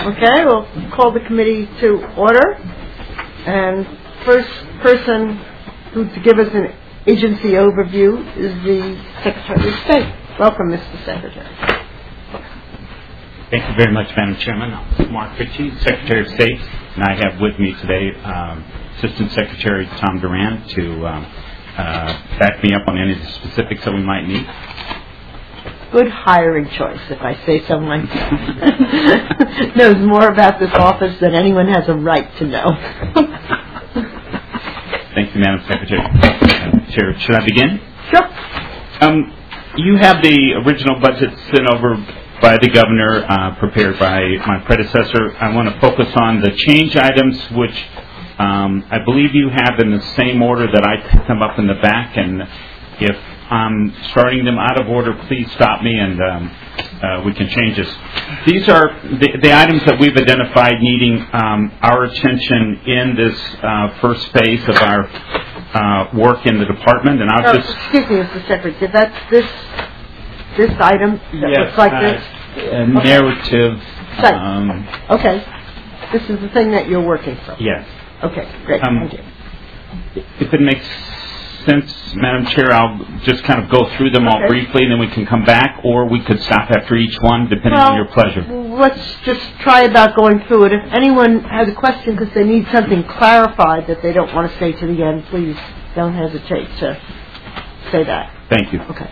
Okay, we'll call the committee to order. And first person to give us an agency overview is the Secretary of State. Welcome, Mr. Secretary. Thank you very much, Madam Chairman. I'm Mark Ritchie, Secretary of State, and I have with me today Assistant Secretary Tom Duran to back me up on any of the specifics that we might need. Good hiring choice, if I say so myself. Knows more about this office than anyone has a right to know. Thank you, Madam Secretary. Chair, should I begin? Sure. You have the original budget sent over by the governor, prepared by my predecessor. I want to focus on the change items, which I believe you have in the same order that I picked them up in the back. And if I'm starting them out of order, please stop me and we can change this. These are the items that we've identified needing our attention in this first phase of our work in the department. And I'll just... Excuse me, Mr. Secretary, that's this item that looks like this? Narrative. Okay. This is the thing that you're working from? Yes. Okay, great. Thank you. If it makes sense, Madam Chair, I'll just kind of go through them all briefly, and then we can come back, or we could stop after each one, depending on your pleasure. Let's just try about going through it. If anyone has a question because they need something clarified that they don't want to stay to the end, please don't hesitate to say that. Thank you. Okay.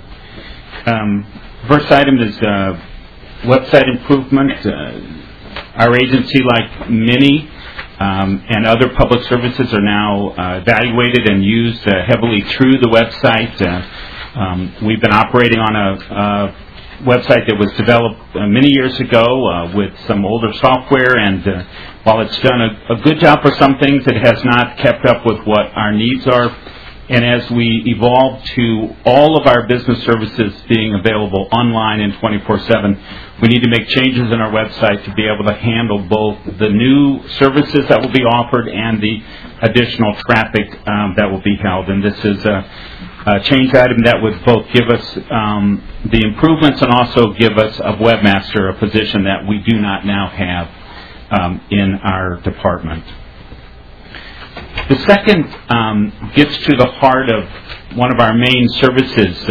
First item is website improvement. Our agency, like many and other public services, are now evaluated and used heavily through the website. We've been operating on a website that was developed many years ago with some older software, and while it's done a good job for some things, it has not kept up with what our needs are. And as we evolve to all of our business services being available online and 24/7, we need to make changes in our website to be able to handle both the new services that will be offered and the additional traffic that will be held. And this is a change item that would both give us the improvements and also give us a webmaster, a position that we do not now have in our department. The second gets to the heart of one of our main services.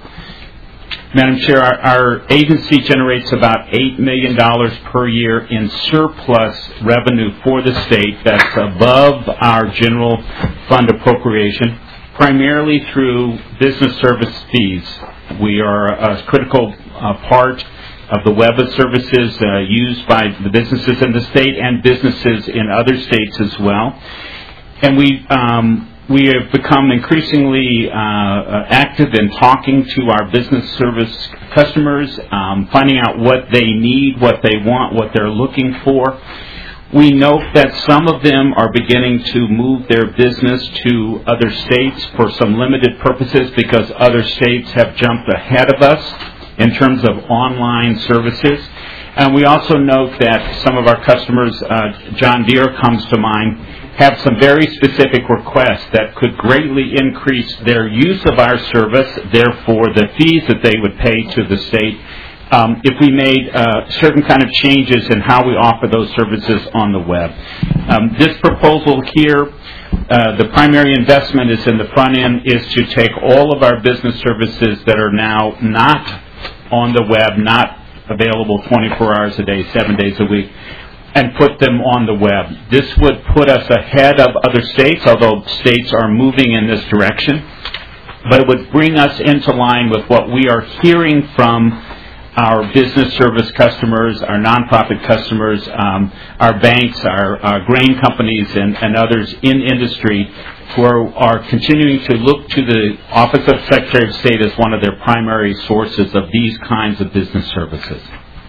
Madam Chair, our agency generates about $8 million per year in surplus revenue for the state that's above our general fund appropriation, primarily through business service fees. We are a critical part of the web of services used by the businesses in the state and businesses in other states as well. And we have become increasingly active in talking to our business service customers, finding out what they need, what they want, what they're looking for. We note that some of them are beginning to move their business to other states for some limited purposes because other states have jumped ahead of us in terms of online services. And we also note that some of our customers, John Deere comes to mind, have some very specific requests that could greatly increase their use of our service, therefore the fees that they would pay to the state if we made certain kind of changes in how we offer those services on the web. This proposal here, the primary investment is in the front end, is to take all of our business services that are now not on the web, not available 24 hours a day, 7 days a week, and put them on the web. This would put us ahead of other states, although states are moving in this direction. But it would bring us into line with what we are hearing from our business service customers, our nonprofit customers, our banks, our grain companies, and others in industry who are continuing to look to the Office of Secretary of State as one of their primary sources of these kinds of business services.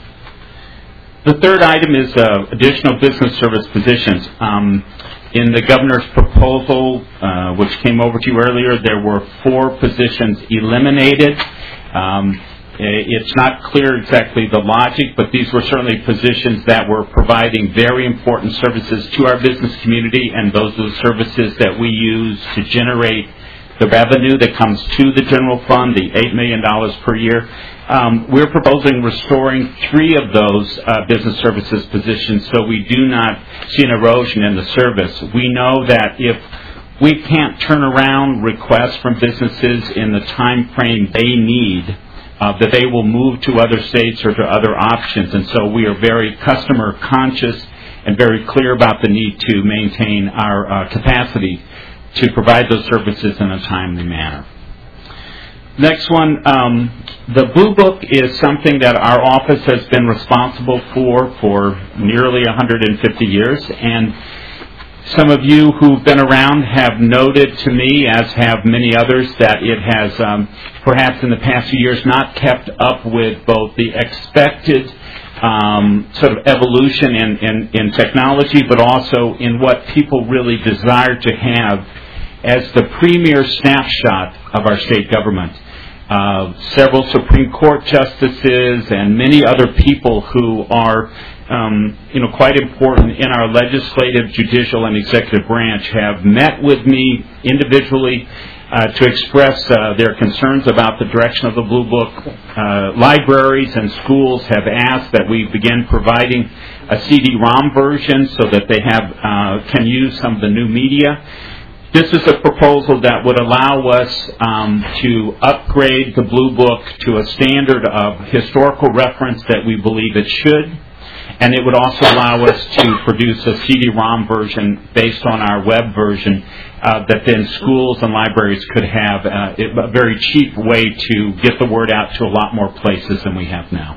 The third item is additional business service positions. In the governor's proposal, which came over to you earlier, there were 4 positions eliminated. It's not clear exactly the logic, but these were certainly positions that were providing very important services to our business community, and those are the services that we use to generate the revenue that comes to the general fund, the $8 million per year. We're proposing restoring 3 of those business services positions so we do not see an erosion in the service. We know that if we can't turn around requests from businesses in the time frame they need, that they will move to other states or to other options. And so we are very customer conscious and very clear about the need to maintain our capacity to provide those services in a timely manner. Next one, the Blue Book is something that our office has been responsible for nearly 150 years. And some of you who've been around have noted to me, as have many others, that it has perhaps in the past few years not kept up with both the expected sort of evolution in technology, but also in what people really desire to have as the premier snapshot of our state government. Several Supreme Court justices and many other people who are quite important in our legislative, judicial, and executive branch have met with me individually to express their concerns about the direction of the Blue Book. Libraries and schools have asked that we begin providing a CD-ROM version so that they can use some of the new media. This is a proposal that would allow us to upgrade the Blue Book to a standard of historical reference that we believe it should. And it would also allow us to produce a CD-ROM version based on our web version that then schools and libraries could have a very cheap way to get the word out to a lot more places than we have now.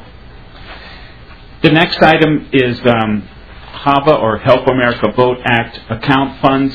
The next item is HAVA, or Help America Vote Act account funds.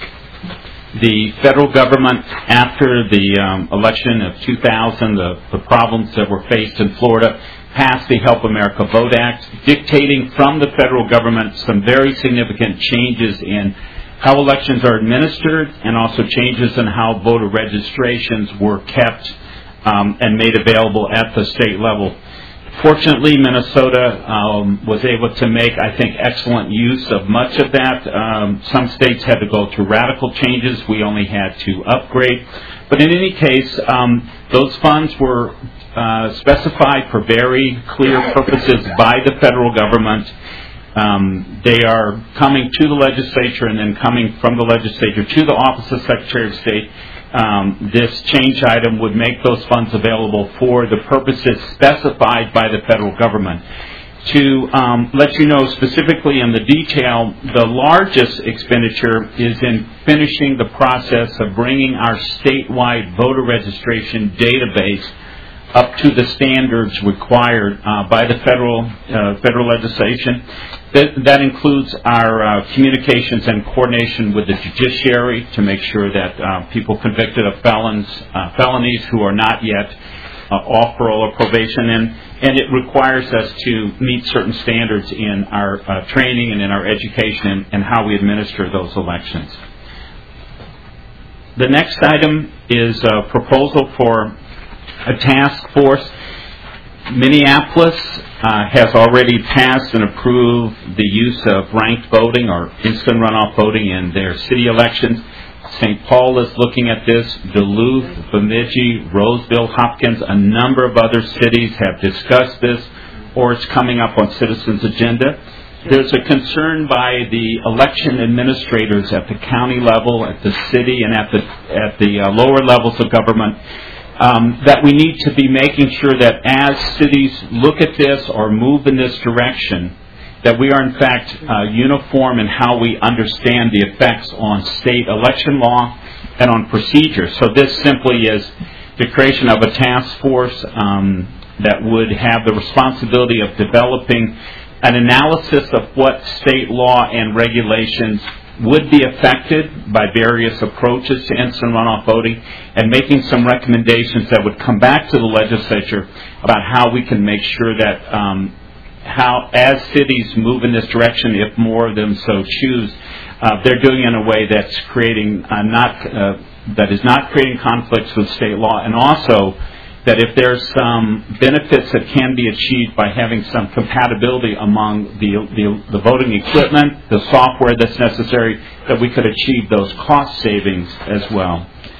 The federal government, after the election of 2000, the problems that were faced in Florida, passed the Help America Vote Act, dictating from the federal government some very significant changes in how elections are administered and also changes in how voter registrations were kept and made available at the state level. Fortunately, Minnesota was able to make, I think, excellent use of much of that. Some states had to go through radical changes. We only had to upgrade. But in any case, those funds were specified for very clear purposes by the federal government. They are coming to the legislature and then coming from the legislature to the Office of Secretary of State. This change item would make those funds available for the purposes specified by the federal government. To let you know specifically in the detail, the largest expenditure is in finishing the process of bringing our statewide voter registration database up to the standards required by the federal legislation. That includes our communications and coordination with the judiciary to make sure that people convicted of felonies who are not yet off parole or probation, and it requires us to meet certain standards in our training and in our education and how we administer those elections. The next item is a proposal for a task force. Minneapolis has already passed and approved the use of ranked voting or instant runoff voting in their city elections. St. Paul is looking at this. Duluth, Bemidji, Roseville, Hopkins, a number of other cities have discussed this, or it's coming up on citizens' agenda. There's a concern by the election administrators at the county level, at the city, and at the lower levels of government that we need to be making sure that as cities look at this or move in this direction, that we are in fact uniform in how we understand the effects on state election law and on procedures. So this simply is the creation of a task force that would have the responsibility of developing an analysis of what state law and regulations would be affected by various approaches to instant runoff voting, and making some recommendations that would come back to the legislature about how we can make sure that how, as cities move in this direction, if more of them so choose, they're doing it in a way that's creating that is not creating conflicts with state law, and also that if there's some benefits that can be achieved by having some compatibility among the voting equipment, the software that's necessary, that we could achieve those cost savings as well.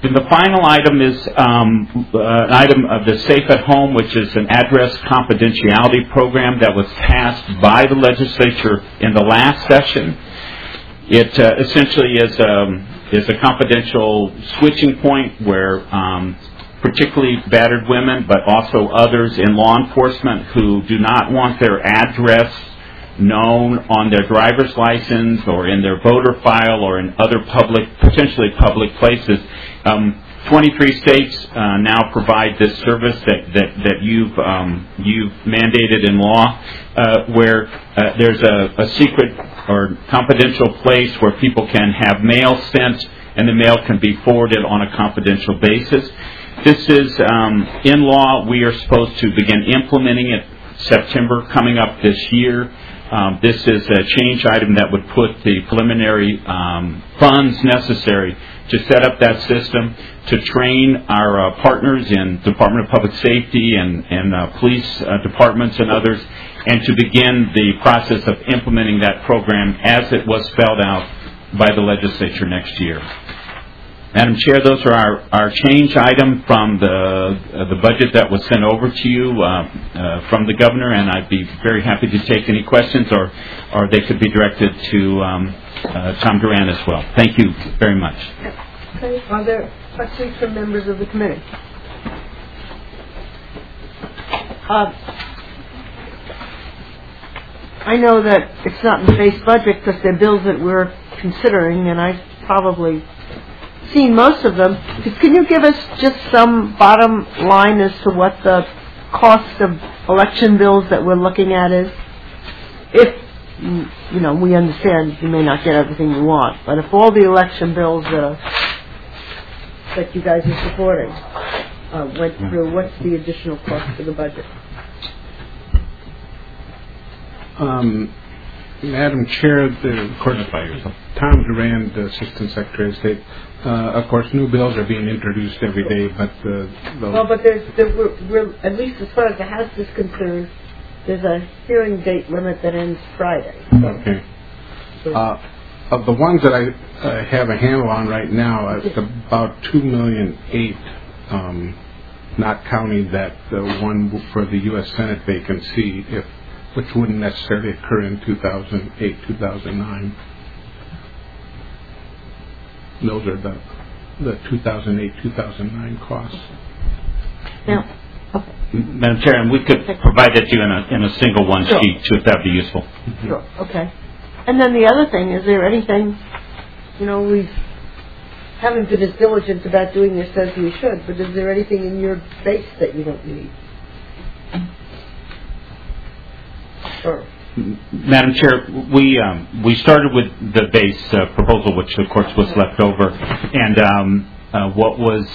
And the final item is an item of the Safe at Home, which is an address confidentiality program that was passed by the legislature in the last session. It essentially is a confidential switching point where particularly battered women, but also others in law enforcement who do not want their address known on their driver's license or in their voter file or in other potentially public places. 23 states now provide this service that you've mandated in law, where there's a secret or confidential place where people can have mail sent, and the mail can be forwarded on a confidential basis. This is in law. We are supposed to begin implementing it September coming up this year. This is a change item that would put the preliminary funds necessary to set up that system, to train our partners in Department of Public Safety and police departments and others, and to begin the process of implementing that program as it was spelled out by the legislature next year. Madam Chair, those are our change item from the budget that was sent over to you from the governor, and I'd be very happy to take any questions, or they could be directed to Tom Duran as well. Thank you very much. Okay. Are there questions from members of the committee? I know that it's not in the base budget because they're bills that we're considering, and I've probably seen most of them. Can you give us just some bottom line as to what the cost of election bills that we're looking at is? If, we understand you may not get everything you want, but if all the election bills that you guys are supporting went through, what's the additional cost to the budget? Madam Chair, of course, Tom Duran, the Assistant Secretary of State. Of course, new bills are being introduced every day, but but we're, at least as far as the House is concerned, there's a hearing date limit that ends Friday. Okay. Of the ones that I have a handle on right now, it's about $2.8 million, not counting that one for the U.S. Senate vacancy, which wouldn't necessarily occur in 2008, 2009. Those are the 2008, 2009 costs. Now, Madam Chair, and we could provide that to you in a single one sheet, too, if that would be useful. Mm-hmm. Sure. Okay. And then the other thing, is there anything, we haven't been as diligent about doing this as we should, but is there anything in your base that you don't need? Sure. Madam Chair, we started with the base proposal, which of course was left over, and what was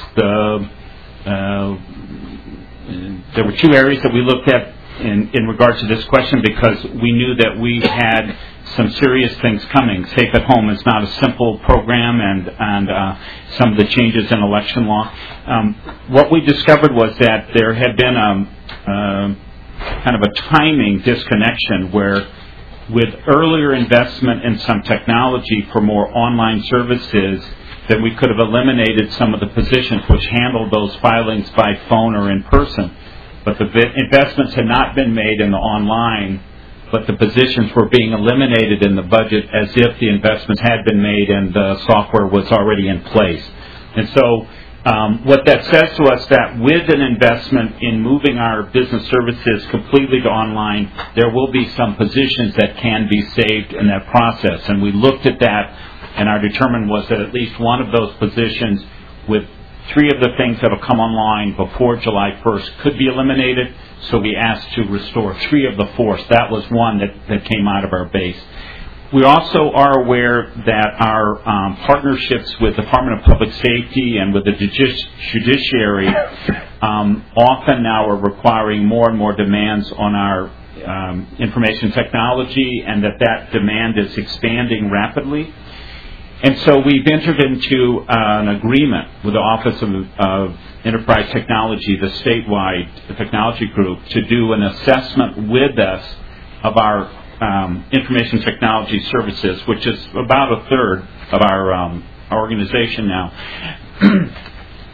there were two areas that we looked at in regards to this question, because we knew that we had some serious things coming. Safe at Home is not a simple program, and some of the changes in election law. What we discovered was that there had been kind of a timing disconnection where, with earlier investment in some technology for more online services, that we could have eliminated some of the positions which handled those filings by phone or in person. But the investments had not been made in the online, but the positions were being eliminated in the budget as if the investments had been made and the software was already in place. And so what that says to us, that with an investment in moving our business services completely to online, there will be some positions that can be saved in that process. And we looked at that, and our determination was that at least one of those positions, with three of the things that will come online before July 1st, could be eliminated. So we asked to restore three of the four. That was one that came out of our base. We also are aware that our partnerships with the Department of Public Safety and with the judiciary often now are requiring more and more demands on our information technology, and that demand is expanding rapidly. And so we've entered into an agreement with the Office of Enterprise Technology, the statewide technology group, to do an assessment with us of our information technology services, which is about a third of our organization now.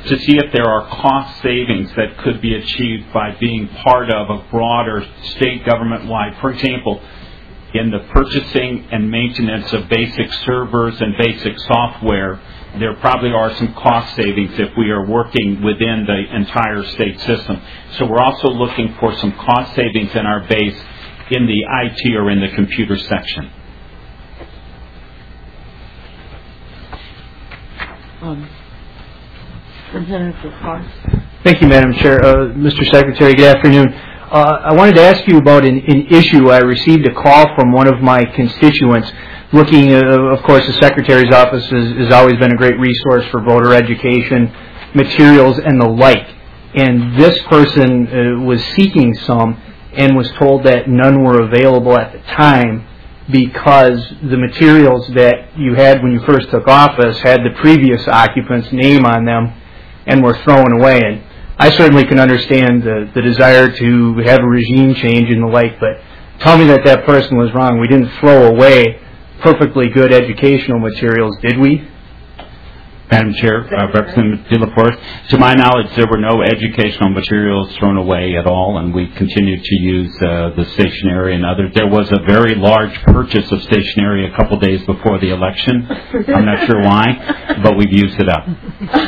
to see if there are cost savings that could be achieved by being part of a broader state government-wide. For example, in the purchasing and maintenance of basic servers and basic software, there probably are some cost savings if we are working within the entire state system. So we're also looking for some cost savings in our base in the IT or in the computer section. Representative Forrest. Thank you, Madam Chair. Mr. Secretary, good afternoon. I wanted to ask you about an issue. I received a call from one of my constituents looking, of course, the Secretary's office has always been a great resource for voter education, materials, and the like. And this person was seeking some and was told that none were available at the time because the materials that you had when you first took office had the previous occupant's name on them and were thrown away. And I certainly can understand the desire to have a regime change and the like, but tell me that that person was wrong. We didn't throw away perfectly good educational materials, did we? Madam Chair, Representative De La Forest, to my knowledge, there were no educational materials thrown away at all, and we continued to use the stationery and others. There was a very large purchase of stationery a couple days before the election. I'm not sure why, but we've used it up.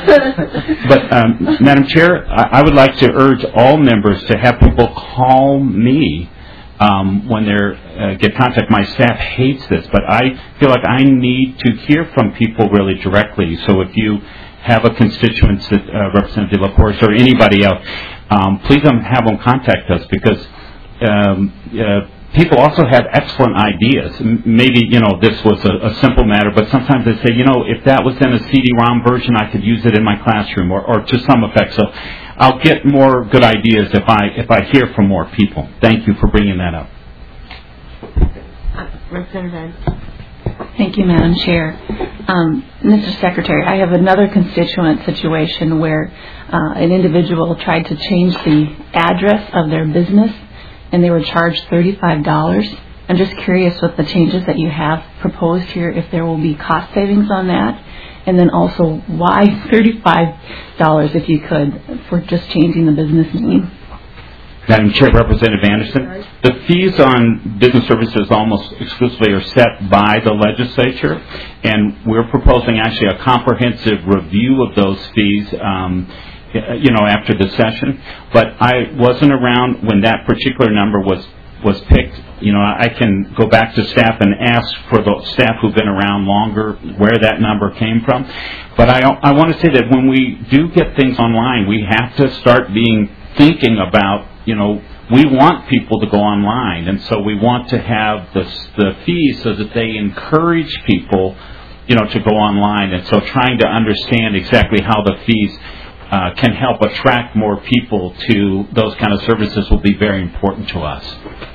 But, Madam Chair, I would like to urge all members to have people call me when they get contact. My staff hates this, but I feel like I need to hear from people really directly. So if you have a constituent, Representative LaForest or anybody else, please have them contact us because people also have excellent ideas. Maybe, this was a simple matter, but sometimes they say, if that was in a CD-ROM version, I could use it in my classroom or to some effect. So I'll get more good ideas if I hear from more people. Thank you for bringing that up. Representative. Thank you, Madam Chair. Mr. Secretary, I have another constituent situation where an individual tried to change the address of their business and they were charged $35. I'm just curious with the changes that you have proposed here, if there will be cost savings on that, and then also why $35, if you could, for just changing the business name. Madam Chair, Representative Anderson, the fees on business services almost exclusively are set by the legislature, and we're proposing actually a comprehensive review of those fees after the session. But I wasn't around when that particular number was picked. I can go back to staff and ask for the staff who've been around longer where that number came from. But I want to say that when we do get things online, we have to start thinking about, we want people to go online, and so we want to have the fees so that they encourage people, to go online. And so trying to understand exactly how the fees can help attract more people to those kind of services will be very important to us.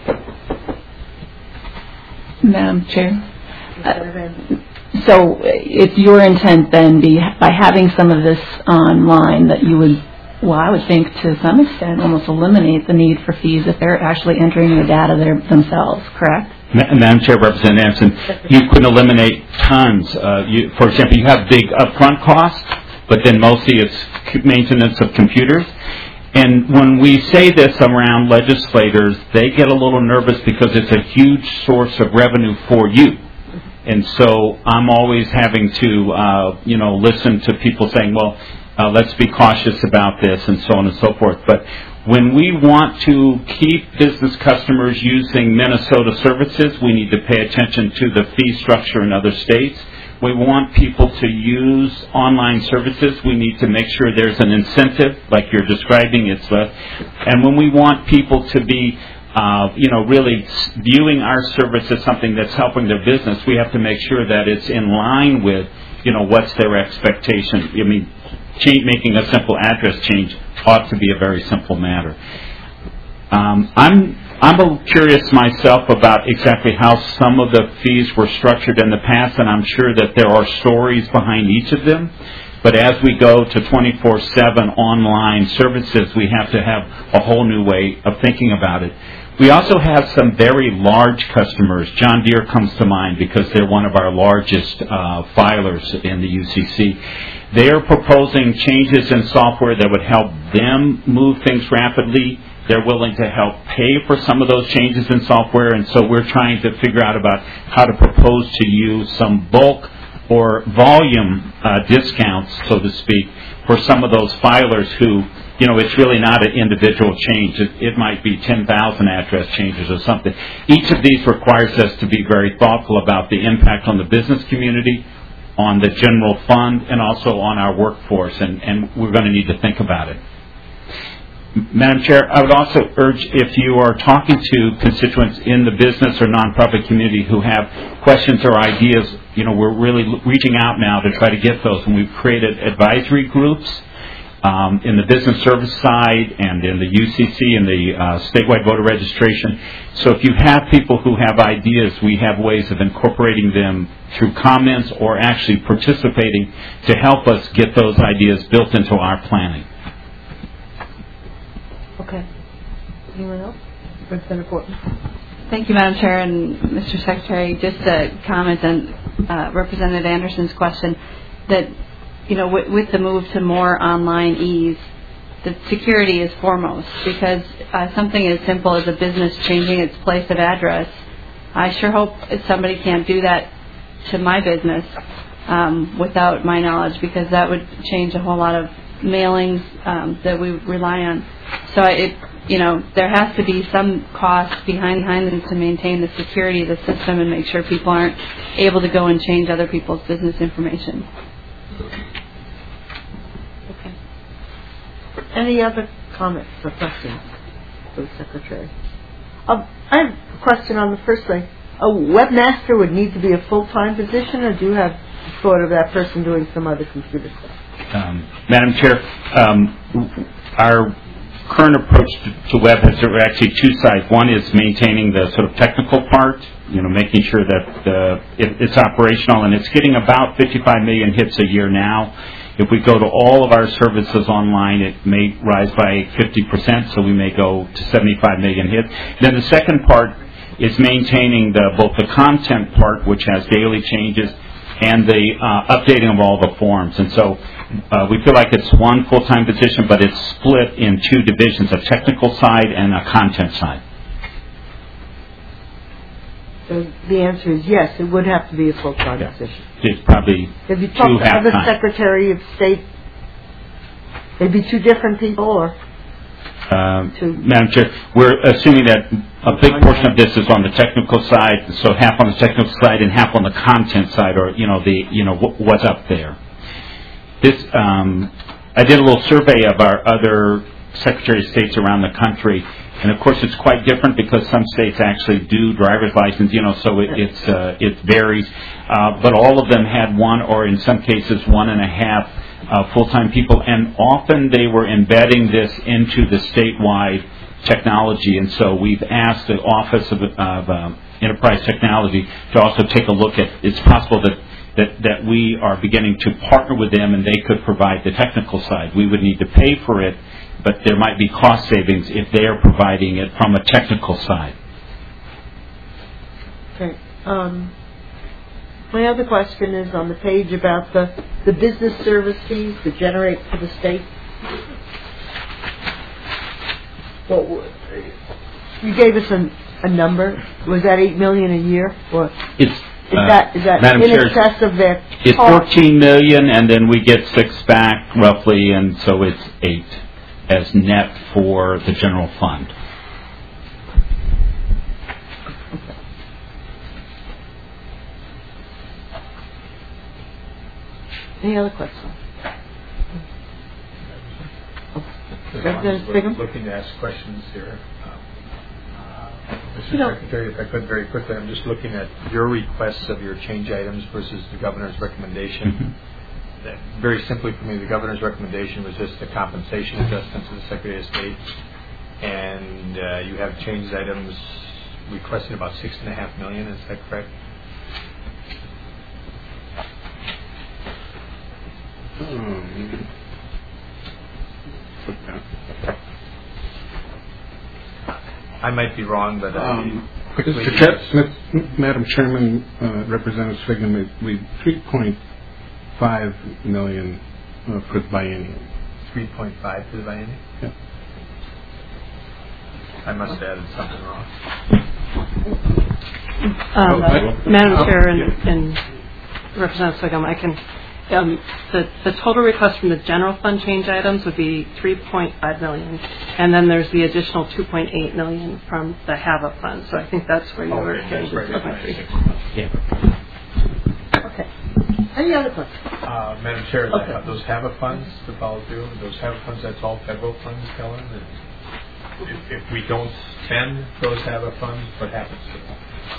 Madam Chair? So it's your intent then, by having some of this online, that you would, I would think to some extent, almost eliminate the need for fees if they're actually entering the data themselves, correct? Madam Chair, Representative Anderson, you could eliminate tons. For example, you have big upfront costs, but then mostly it's maintenance of computers. And when we say this around legislators, they get a little nervous because it's a huge source of revenue for you. And so I'm always having to, listen to people saying, well, let's be cautious about this and so on and so forth. But when we want to keep business customers using Minnesota services, we need to pay attention to the fee structure in other states. We want people to use online services. We need to make sure there's an incentive, like you're describing. And when we want people to be, really viewing our service as something that's helping their business, we have to make sure that it's in line with, what's their expectation. Making a simple address change ought to be a very simple matter. I'm curious myself about exactly how some of the fees were structured in the past, and I'm sure that there are stories behind each of them. But as we go to 24/7 online services, we have to have a whole new way of thinking about it. We also have some very large customers. John Deere comes to mind because they're one of our largest filers in the UCC. They are proposing changes in software that would help them move things rapidly. They're willing to help pay for some of those changes in software, and so we're trying to figure out about how to propose to you some bulk or volume discounts, so to speak, for some of those filers who, it's really not an individual change. It might be 10,000 address changes or something. Each of these requires us to be very thoughtful about the impact on the business community, on the general fund, and also on our workforce, and we're going to need to think about it. Madam Chair, I would also urge, if you are talking to constituents in the business or nonprofit community who have questions or ideas, we're really reaching out now to try to get those, and we've created advisory groups in the business service side and in the UCC and the statewide voter registration. So if you have people who have ideas, we have ways of incorporating them through comments or actually participating to help us get those ideas built into our planning. Okay. Anyone else? Representative Horton. Thank you, Madam Chair and Mr. Secretary. Just a comment on Representative Anderson's question that, with the move to more online ease, the security is foremost, because something as simple as a business changing its place of address, I sure hope somebody can't do that to my business without my knowledge, because that would change a whole lot of mailings that we rely on. So there has to be some cost behind them to maintain the security of the system and make sure people aren't able to go and change other people's business information. Okay. Any other comments or questions for the Secretary? I have a question on the first thing. A webmaster would need to be a full-time position, or do you have thought of that person doing some other computer stuff? Madam Chair, our current approach to web has actually two sides. One is maintaining the sort of technical part, making sure that it's operational, and it's getting about 55 million hits a year now. If we go to all of our services online, it may rise by 50%, so we may go to 75 million hits. Then the second part is maintaining both the content part, which has daily changes, and the updating of all the forms. And so we feel like it's one full-time position, but it's split in two divisions, a technical side and a content side. So the answer is yes, it would have to be a full-time position. It's probably Have you talked to the Secretary of State? They'd be two different people, or? Madam Chair, we're assuming that a big portion of this is on the technical side, so half on the technical side and half on the content side, or what's up there. This I did a little survey of our other Secretary of States around the country, and of course it's quite different because some states actually do driver's license, so it varies. But all of them had one, or in some cases 1.5 full-time people, and often they were embedding this into the statewide technology, and so we've asked the Office of Enterprise Technology to also take a look at. It's possible that we are beginning to partner with them, and they could provide the technical side. We would need to pay for it, but there might be cost savings if they are providing it from a technical side. Okay. My other question is on the page about the business service fees that generate for the state. Well, you gave us a number. Was that $8 million a year? Or is that Madam in Chair, excess of their it's $14 million, and then we get 6 back roughly, and so it's 8 as net for the general fund. Any other questions? I'm looking to ask questions here. Mr. Secretary, if I could very quickly, I'm just looking at your requests of your change items versus the governor's recommendation. Very simply for me, the governor's recommendation was just the compensation adjustment to the Secretary of State, and you have change items requesting about $6.5 million. Is that correct? I might be wrong, but quickly. Madam Chairman, Representative Sviggum, we 3.5 million for the biennium. 3.5 for the biennium? Yeah. I must have added something wrong. Madam Chair and Representative Sviggum, I can. The total request from the general fund change items would be 3.5 million, and then there's the additional 2.8 million from the HAVA fund. So I think that's where you were getting to 2.3. Okay. Any other questions? Madam Chair, those HAVA funds to follow through, those HAVA funds, that's all federal funds, Helen? If we don't spend those HAVA funds, what happens to them?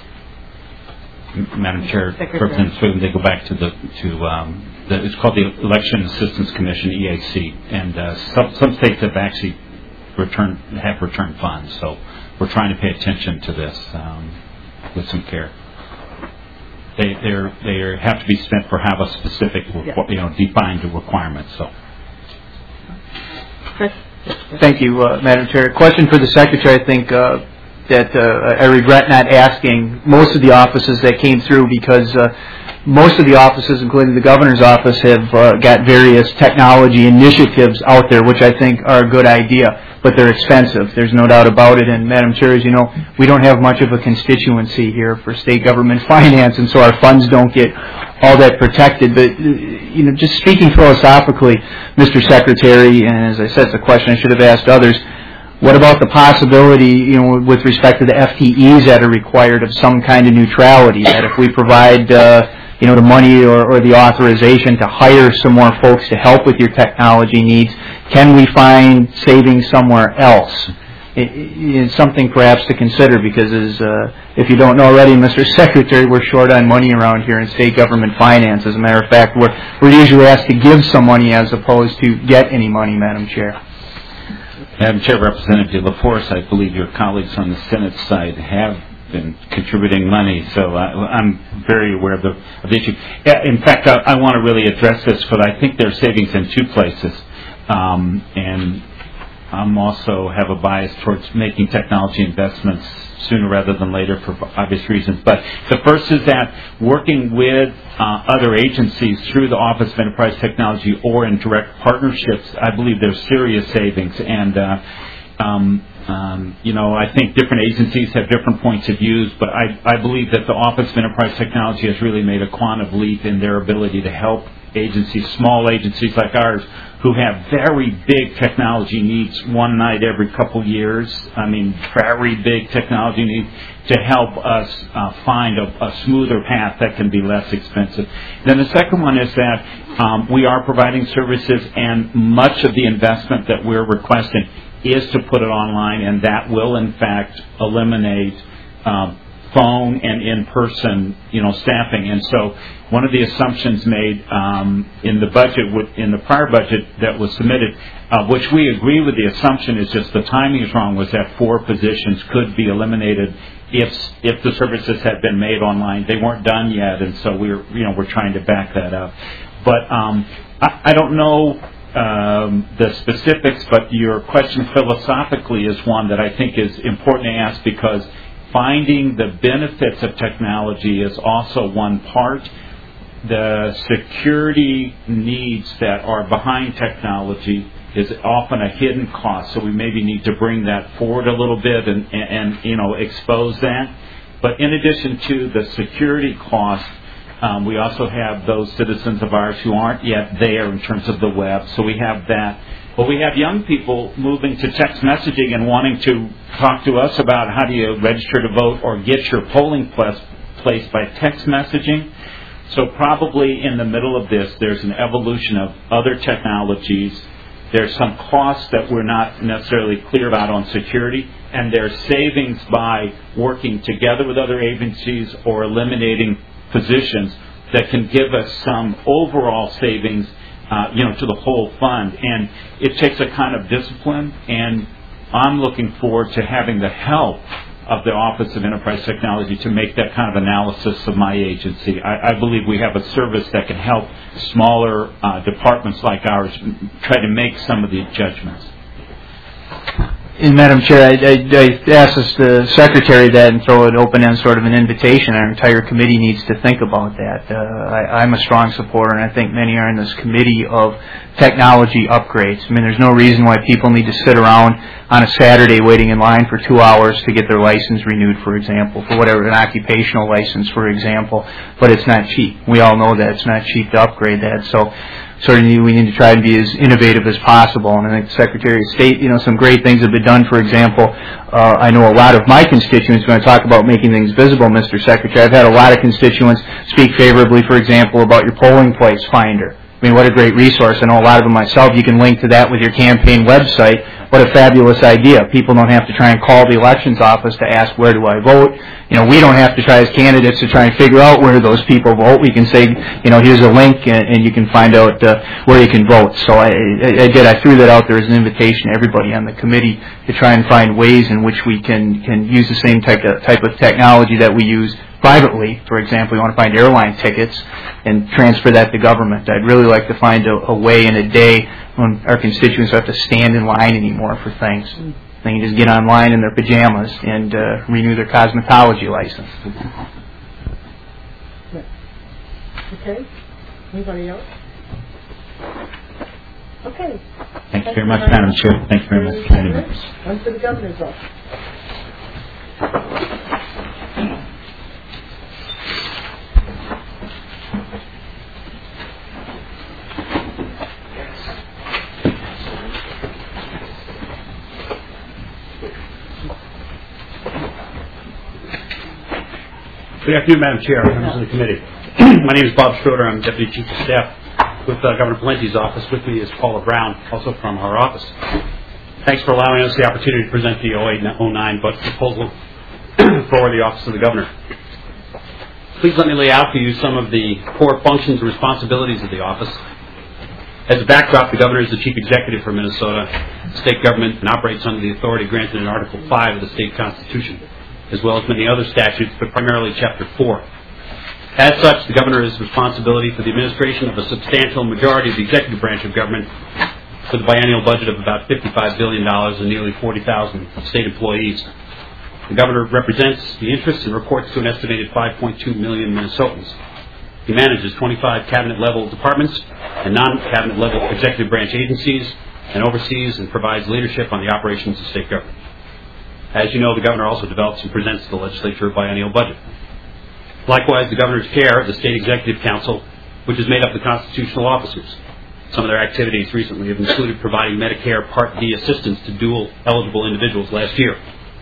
Madam Chair, Representative Sviggum, they go back to it's called the Election Assistance Commission, EAC, and some states have actually returned funds. So we're trying to pay attention to this with some care. They have to be spent for have a specific defined requirement. So. Chris? Thank you, Madam Chair. Question for the Secretary. I think that I regret not asking most of the offices that came through because most of the offices, including the Governor's office, have got various technology initiatives out there, which I think are a good idea, but they're expensive. There's no doubt about it. And Madam Chair, as you know, we don't have much of a constituency here for state government finance, and so our funds don't get all that protected. But just speaking philosophically, Mr. Secretary, and as I said, it's a question I should have asked others. What about the possibility, with respect to the FTEs that are required, of some kind of neutrality? That if we provide, the money or the authorization to hire some more folks to help with your technology needs, can we find savings somewhere else? It's something perhaps to consider because, if you don't know already, Mr. Secretary, we're short on money around here in state government finance. As a matter of fact, we're usually asked to give some money as opposed to get any money, Madam Chair. Madam Chair, Representative LaForce, I believe your colleagues on the Senate side have been contributing money, so I'm very aware of the issue. In fact, I want to really address this, because I think there's savings in two places, and I'm also have a bias towards making technology investments sooner rather than later for obvious reasons. But the first is that working with other agencies through the Office of Enterprise Technology or in direct partnerships, I believe there's serious savings. And, I think different agencies have different points of views, but I believe that the Office of Enterprise Technology has really made a quantum leap in their ability to help agencies, small agencies like ours, who have very big technology needs one night every couple years. I mean, very big technology needs to help us find a smoother path that can be less expensive. Then the second one is that we are providing services, and much of the investment that we're requesting is to put it online, and that will, in fact, eliminate phone and in-person, staffing. And so one of the assumptions made in the budget, in the prior budget that was submitted, which we agree with the assumption, is just the timing is wrong, was that 4 positions could be eliminated if the services had been made online. They weren't done yet, and so we're trying to back that up. But I don't know the specifics, but your question philosophically is one that I think is important to ask, because finding the benefits of technology is also one part. The security needs that are behind technology is often a hidden cost, so we maybe need to bring that forward a little bit and expose that. But in addition to the security cost, we also have those citizens of ours who aren't yet there in terms of the web, so we have that. But we have young people moving to text messaging and wanting to talk to us about how do you register to vote or get your polling place by text messaging. So probably in the middle of this, there's an evolution of other technologies. There's some costs that we're not necessarily clear about on security, and there's savings by working together with other agencies or eliminating positions that can give us some overall savings to the whole fund. And it takes a kind of discipline, and I'm looking forward to having the help of the Office of Enterprise Technology to make that kind of analysis of my agency. I believe we have a service that can help smaller departments like ours try to make some of these judgments. And Madam Chair, I asked the Secretary that and throw an open-end sort of an invitation. Our entire committee needs to think about that. I'm a strong supporter, and I think many are in this committee, of technology upgrades. I mean, there's no reason why people need to sit around on a Saturday waiting in line for 2 hours to get their license renewed, for example, for whatever, an occupational license, for example, but it's not cheap. We all know that. It's not cheap to upgrade that. So certainly we need to try and be as innovative as possible. And I think the Secretary of State, some great things have been done. For example, I know a lot of my constituents, when I talk about making things visible, Mr. Secretary, I've had a lot of constituents speak favorably, for example, about your polling place finder. I mean, what a great resource. I know a lot of them myself. You can link to that with your campaign website. What a fabulous idea. People don't have to try and call the elections office to ask, where do I vote? We don't have to try as candidates to try and figure out where those people vote. We can say, here's a link, and you can find out where you can vote. So I threw that out there as an invitation to everybody on the committee to try and find ways in which we can use the same type of technology that we use privately. For example, we want to find airline tickets and transfer that to government. I'd really like to find a way in a day when our constituents don't have to stand in line anymore for things. They can just get online in their pajamas and renew their cosmetology license. Okay. Anybody else? Okay. Thank you very much, Madam Chair. Thank you very much, committee members. On to the governor's office. Good afternoon, Madam Chair, members of the committee. My name is Bob Schroeder. I'm Deputy Chief of Staff with Governor Palente's office. With me is Paula Brown, also from our office. Thanks for allowing us the opportunity to present the 08-09 budget proposal for the Office of the Governor. Please let me lay out for you some of the core functions and responsibilities of the office. As a backdrop, the Governor is the Chief Executive for Minnesota state government and operates under the authority granted in Article 5 of the state constitution, as well as many other statutes, but primarily Chapter 4. As such, the Governor has responsibility for the administration of a substantial majority of the executive branch of government, with a biennial budget of about $55 billion and nearly 40,000 state employees. The Governor represents the interests and reports to an estimated 5.2 million Minnesotans. He manages 25 cabinet-level departments and non-cabinet-level executive branch agencies, and oversees and provides leadership on the operations of state government. As you know, the Governor also develops and presents to the legislature a biennial budget. Likewise, the Governor's chair of the State Executive Council, which is made up of the constitutional officers. Some of their activities recently have included providing Medicare Part D assistance to dual-eligible individuals last year.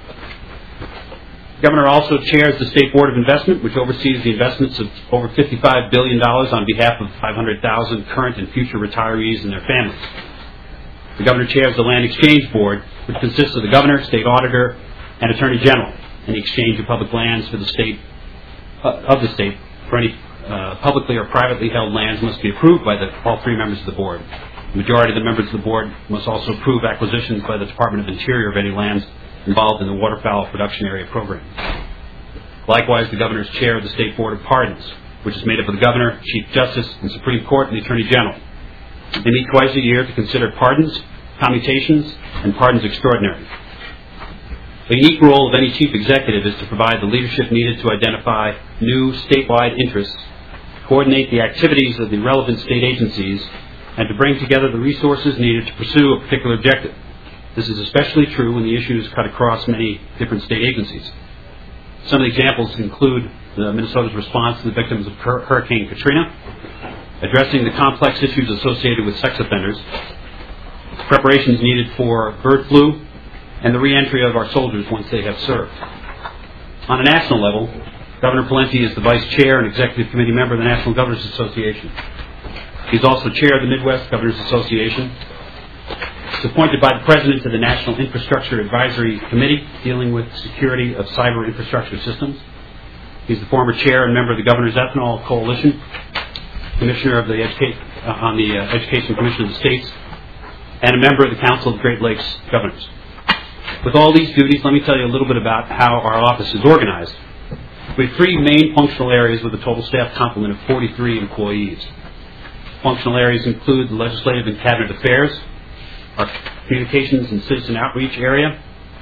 The Governor also chairs the State Board of Investment, which oversees the investments of over $55 billion on behalf of 500,000 current and future retirees and their families. The Governor chairs the Land Exchange Board, which consists of the Governor, State Auditor, and Attorney General. Any exchange of public lands for the state, for any publicly or privately held lands must be approved by all three members of the board. The majority of the members of the board must also approve acquisitions by the Department of Interior of any lands involved in the waterfowl production area program. Likewise, the Governor is chair of the State Board of Pardons, which is made up of the Governor, Chief Justice, and Supreme Court, and the Attorney General. They meet twice a year to consider pardons, commutations, and pardons extraordinary. The unique role of any chief executive is to provide the leadership needed to identify new statewide interests, coordinate the activities of the relevant state agencies, and to bring together the resources needed to pursue a particular objective. This is especially true when the issues cut across many different state agencies. Some of the examples include Minnesota's response to the victims of Hurricane Katrina, addressing the complex issues associated with sex offenders, preparations needed for bird flu, and the reentry of our soldiers once they have served. On a national level, Governor Palenti is the Vice Chair and Executive Committee member of the National Governors Association. He's also Chair of the Midwest Governors Association. He's appointed by the President to the National Infrastructure Advisory Committee dealing with security of cyber infrastructure systems. He's the former Chair and member of the Governor's Ethanol Coalition, Commissioner of the Education Commission of the States, and a member of the Council of Great Lakes Governors. With all these duties, let me tell you a little bit about how our office is organized. We have three main functional areas with a total staff complement of 43 employees. Functional areas include the legislative and cabinet affairs, our communications and citizen outreach area,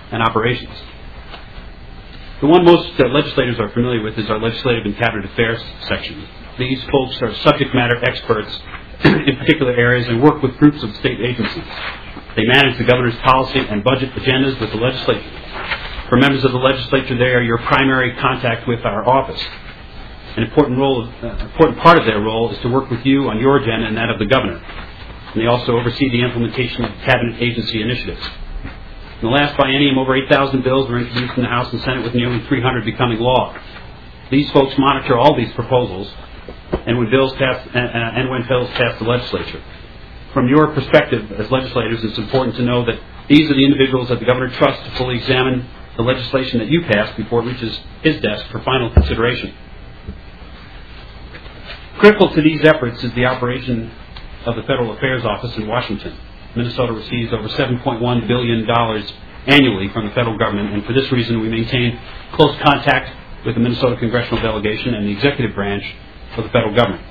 and operations. The one most legislators are familiar with is our Legislative and Cabinet Affairs section. These folks are subject matter experts in particular areas and work with groups of state agencies. They manage the governor's policy and budget agendas with the legislature. For members of the legislature, they are your primary contact with our office. An important part of their role is to work with you on your agenda and that of the governor. And they also oversee the implementation of cabinet agency initiatives. In the last biennium, over 8,000 bills were introduced in the House and Senate, with nearly 300 becoming law. These folks monitor all these proposals and when bills pass the legislature. From your perspective as legislators, it's important to know that these are the individuals that the governor trusts to fully examine the legislation that you pass before it reaches his desk for final consideration. Critical to these efforts is the operation of the Federal Affairs Office in Washington. Minnesota receives over $7.1 billion annually from the federal government, and for this reason we maintain close contact with the Minnesota congressional delegation and the executive branch of the federal government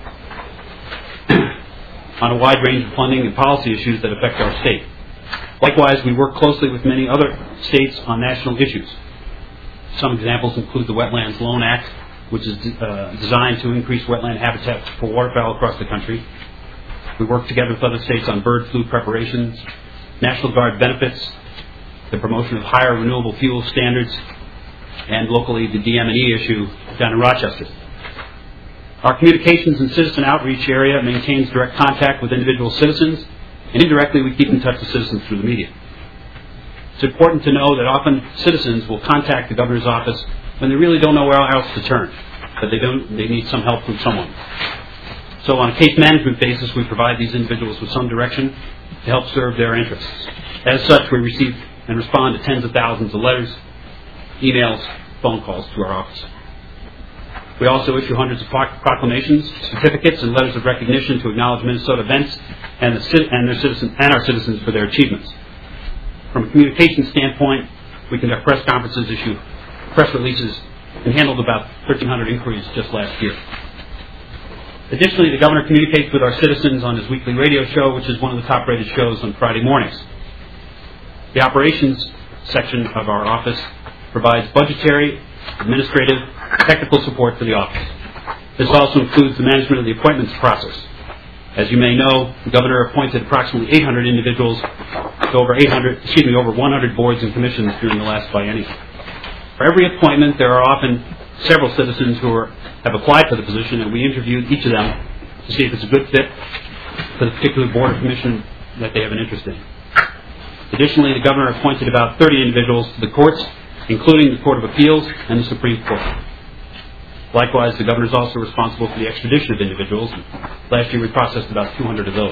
on a wide range of funding and policy issues that affect our state. Likewise, we work closely with many other states on national issues. Some examples include the Wetlands Loan Act, which is designed to increase wetland habitat for waterfowl across the country. We work together with other states on bird flu preparations, National Guard benefits, the promotion of higher renewable fuel standards, and locally the DM&E issue down in Rochester. Our communications and citizen outreach area maintains direct contact with individual citizens, and indirectly we keep in touch with citizens through the media. It's important to know that often citizens will contact the governor's office when they really don't know where else to turn, that they need some help from someone. So on a case management basis, we provide these individuals with some direction to help serve their interests. As such, we receive and respond to tens of thousands of letters, emails, phone calls to our office. We also issue hundreds of proclamations, certificates, and letters of recognition to acknowledge Minnesota events and our citizens for their achievements. From a communication standpoint, we conduct press conferences, issue press releases, and handled about 1,300 inquiries just last year. Additionally, the governor communicates with our citizens on his weekly radio show, which is one of the top-rated shows on Friday mornings. The operations section of our office provides budgetary, administrative, technical support for the office. This also includes the management of the appointments process. As you may know, the governor appointed approximately 800 individuals to over 100 boards and commissions during the last biennium. For every appointment, there are often several citizens who have applied for the position, and we interviewed each of them to see if it's a good fit for the particular board or commission that they have an interest in. Additionally, the governor appointed about 30 individuals to the courts, including the Court of Appeals and the Supreme Court. Likewise, the governor is also responsible for the extradition of individuals. Last year we processed about 200 of those.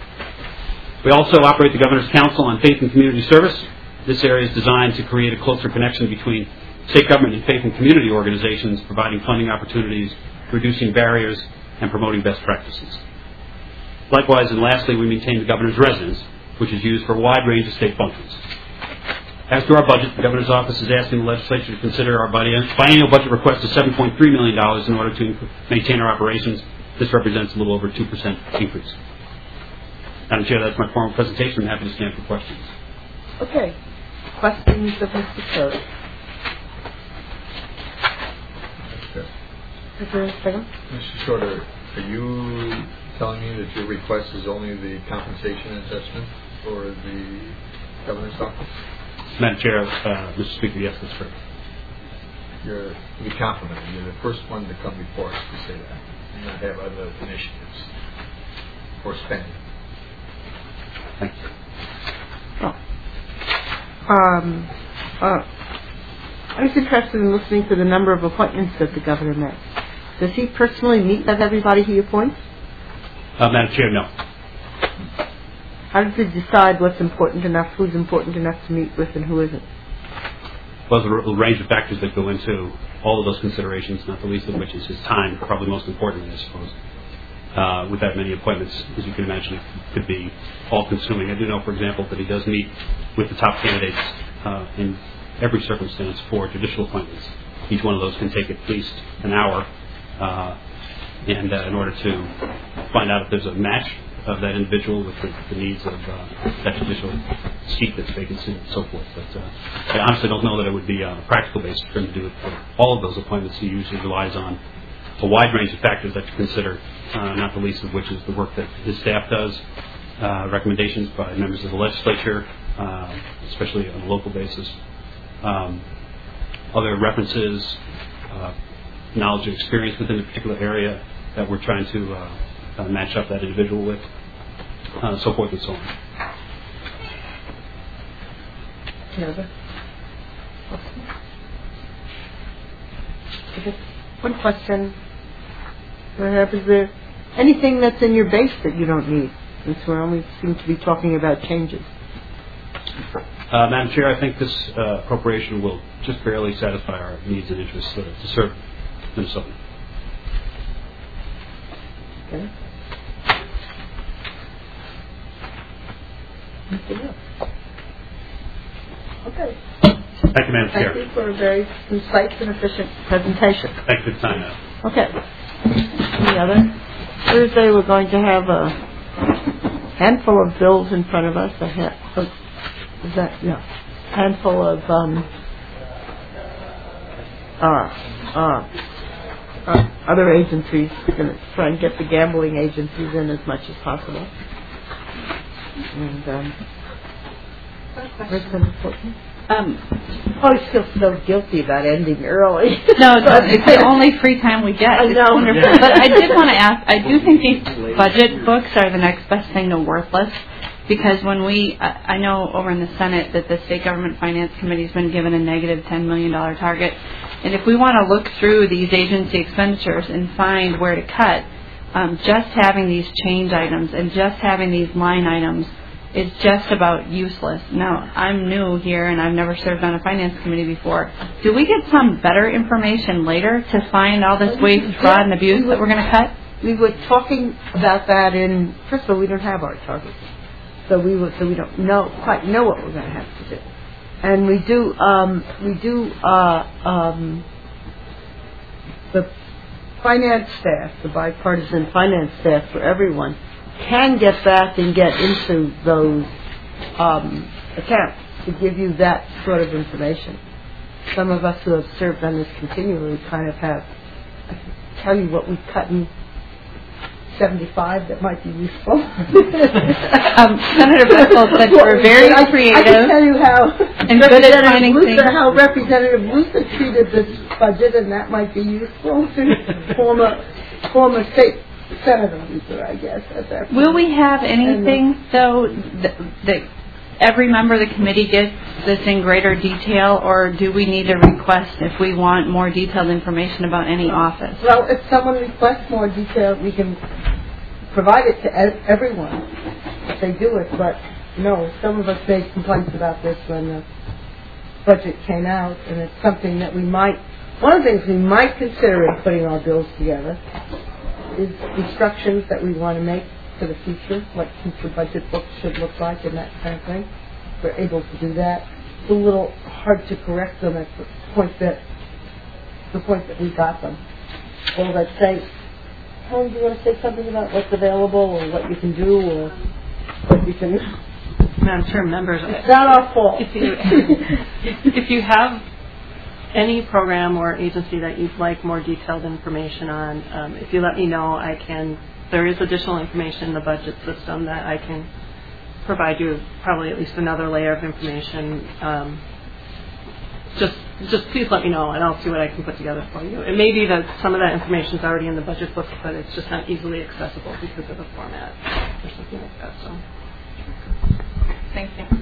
We also operate the Governor's Council on Faith and Community Service. This area is designed to create a closer connection between state government and faith and community organizations, providing funding opportunities, reducing barriers, and promoting best practices. Likewise, and lastly, we maintain the governor's residence, which is used for a wide range of state functions. As to our budget, the governor's office is asking the legislature to consider our biennial budget request of $7.3 million in order to maintain our operations. This represents a little over 2% increase. Madam Chair, that's my formal presentation. I'm happy to stand for questions. Okay. Questions of Mr. Shorter? Mr. Shorter, are you telling me that your request is only the compensation adjustment for the governor's office? Madam Chair, Mr. Speaker, yes, that's correct. To be complimented. You're the first one to come before us to say that. And not have other initiatives for spending. Thank you. I was interested in listening to the number of appointments that the governor makes. Does he personally meet with everybody he appoints? Madam Chair, no. How does he decide what's important enough, who's important enough to meet with, and who isn't? Well, there's a range of factors that go into all of those considerations, not the least of which is his time, probably most importantly, I suppose. With that many appointments, as you can imagine, it could be all-consuming. I do know, for example, that he does meet with the top candidates in every circumstance for judicial appointments. Each one of those can take at least an hour, and in order to find out if there's a match of that individual with the needs of that judicial seat that's vacancy and so forth. But I honestly don't know that it would be on a practical basis for him to do it for all of those appointments. He usually relies on a wide range of factors that to consider, not the least of which is the work that his staff does, recommendations by members of the legislature, especially on a local basis, other references, knowledge and experience within a particular area that we're trying to match up that individual with, so forth and so on. One question. Perhaps is there anything that's in your base that you don't need? Since we only seem to be talking about changes. Madam Chair, I think this appropriation will just barely satisfy our needs and interests to serve Minnesota. Okay. Okay. Thank you, Madam Chair. Thank you for a very concise and efficient presentation. Thank you for the time, Madam. Okay. Any other? Thursday we're going to have a handful of bills in front of us. Handful of other agencies. We're going to try and get the gambling agencies in as much as possible. And I always feel so guilty about ending early. No, it's the only free time we get. I know. Wonderful. But I did want to ask, I do think these budget books are the next best thing to Worthless, because when I know over in the Senate that the State Government Finance Committee has been given a negative $10 million target, and if we want to look through these agency expenditures and find where to cut, just having these change items and just having these line items is just about useless. Now, I'm new here and I've never served on a finance committee before. Do we get some better information later to find all this waste, fraud, and abuse that we're going to cut? We were talking about that first of all, we don't have our targets. So we don't quite know what we're going to have to do. And the finance staff, the bipartisan finance staff for everyone, can get back and get into those accounts to give you that sort of information. Some of us who have served on this continually kind of have. I can tell you what we've cut in 75 that might be useful. Senator Bessel said we're very creative. I can tell you how and good at finding things. How Representative Luther treated this budget, and that might be useful to former state Senator Luther, I guess. At that point. Will we have anything, though, that every member of the committee gets this in greater detail, or do we need to request if we want more detailed information about any office? Well, if someone requests more detail, we can provide it to everyone if they do it. But no, some of us made complaints about this when the budget came out, and it's something that one of the things we might consider in putting our bills together is instructions that we want to make for the future, what future budget books should look like and that kind of thing. We're able to do that. It's a little hard to correct them at the point that we got them. Or let's say, Helen, do you want to say something about what's available or what you can do or what you can... Madam Chair, members, it's not our fault. If you have any program or agency that you'd like more detailed information on, if you let me know, there is additional information in the budget system that I can provide you, probably at least another layer of information. Just please let me know, and I'll see what I can put together for you. It may be that some of that information is already in the budget book, but it's just not easily accessible because of the format or something like that. So, thank you.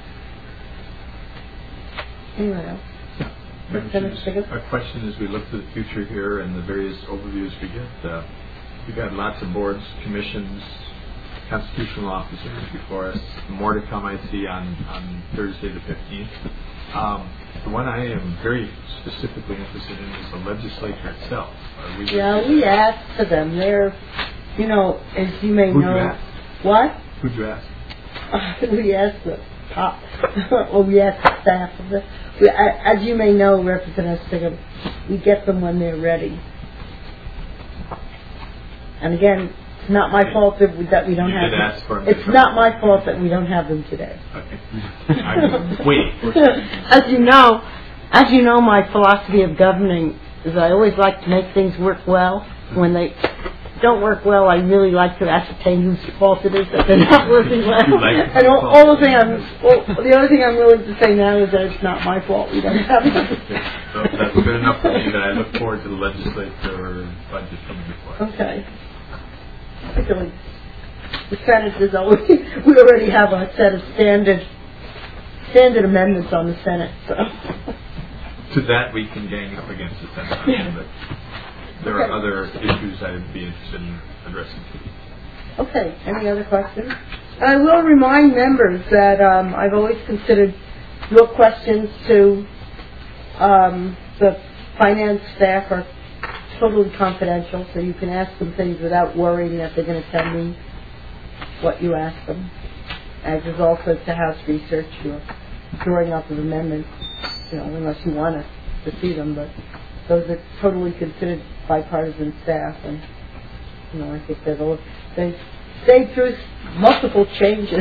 Anyone else? Our question as we look to the future here and the various overviews we get, we've got lots of boards, commissions, constitutional officers before us. More to come, I see, on Thursday the 15th. The one I am very specifically interested in is the legislature itself. We asked for them. They're, as you may know. Who'd you ask? What? Who'd you ask? We asked the top, or we asked the staff of as you may know, Representative Stiggum, we get them when they're ready. And again, It's not my fault that we don't have them. Ask for them. It's not my fault that we don't have them today. Okay. I'm waiting for As you know, my philosophy of governing is I always like to make things work well. When they don't work well, I really like to ascertain whose fault it is that they're not working well. And the other thing I'm willing to say now is that it's not my fault we don't have them. So that's good enough for me that I look forward to the legislature budget coming before. Okay. Particularly, the Senate is always, we already have a set of standard amendments on the Senate. So. To that we can gang up against the Senate, but there are other issues I'd be interested in addressing. Okay. Any other questions? I will remind members that I've always considered your questions to the finance staff are totally confidential, so you can ask them things without worrying that they're going to tell me what you asked them. As is also to House research, your drawing up of amendments, unless you want to see them, but those are totally considered bipartisan staff, and I think they stayed through multiple changes.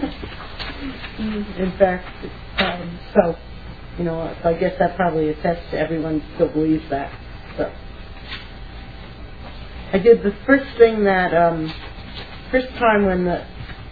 In fact, so I guess that probably attests to everyone still believes that. So I did the first thing that first time when the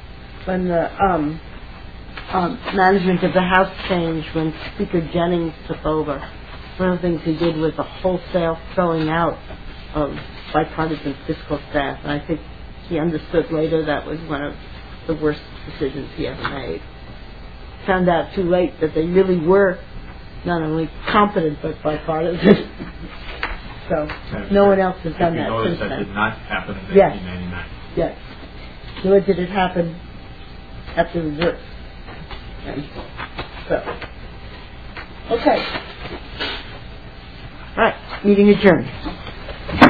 management of the House changed, when Speaker Jennings took over. One of the things he did was a wholesale throwing out of bipartisan fiscal staff, and I think he understood later that was one of the worst decisions he ever made. Found out too late that they really were not only competent but bipartisan. So no one else has done that since then. That did not happen in 1999. Yes. Nor did it happen after the war. And so, okay. All right. Meeting adjourned.